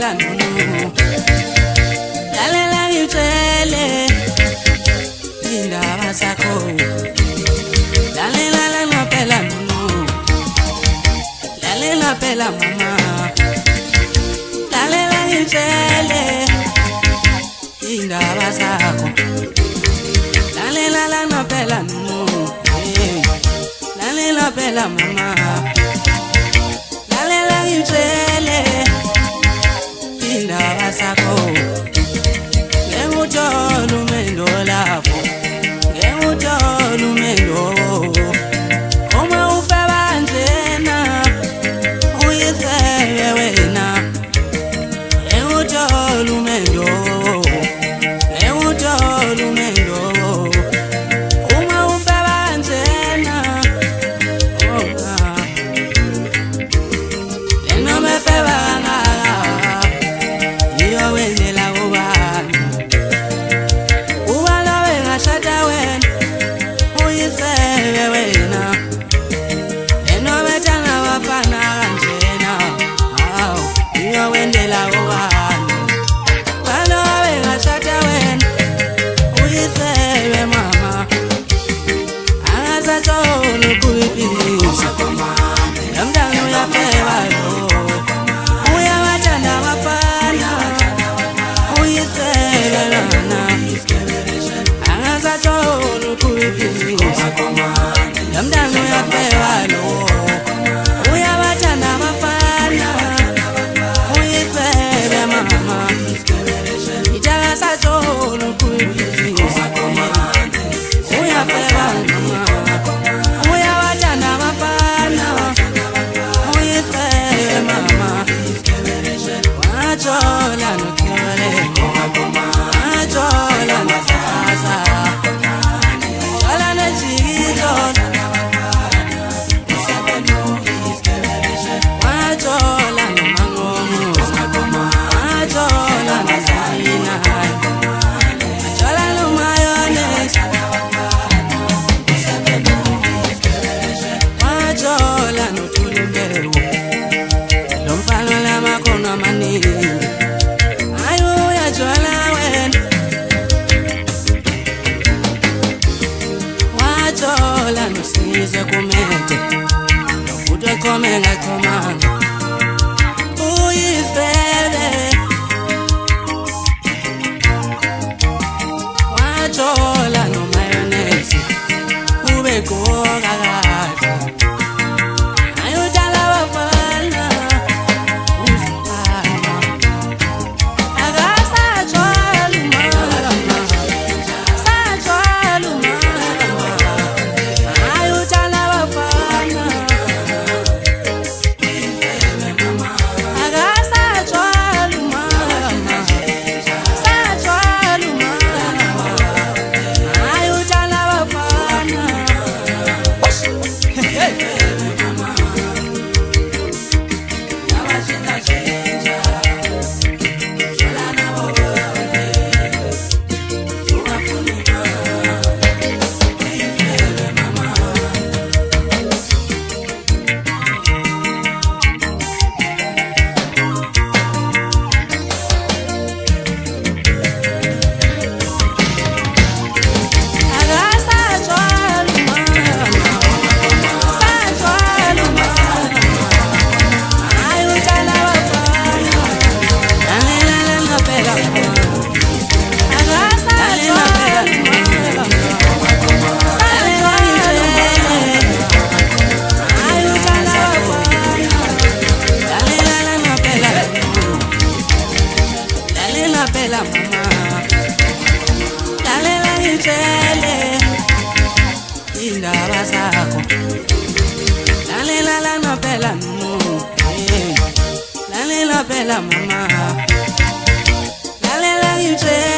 phela nunu lalela ngitshele indaba zakho lalela phela nunu lalela phela mama lalela ngitshele indaba zakho lalela phela nunu lalela phela mama lalela ngitshele indaba zakho ngekuthola umendo lapho ngekuthola umendo uma ufeba njena uyisebe wena ngekuthola umendo ngekuthola umendo uma ufeba njena lena mefeba Lamdano ya fewalo uyabathanda abafana uyifebe mama itaka satolo kuyibhizinisi uyafeba mama uyabathanda abafana uyifebe mama wajola nokhole wajola nasasa Comenga comando uyifele wajola no mayonnaise ube goga kahle ayudala bafana usipana akasajola mama sajola mama ayudala bafana lalela ngitshele indaba zakho lalela phela nunu lalela phela mama lalela ngitshele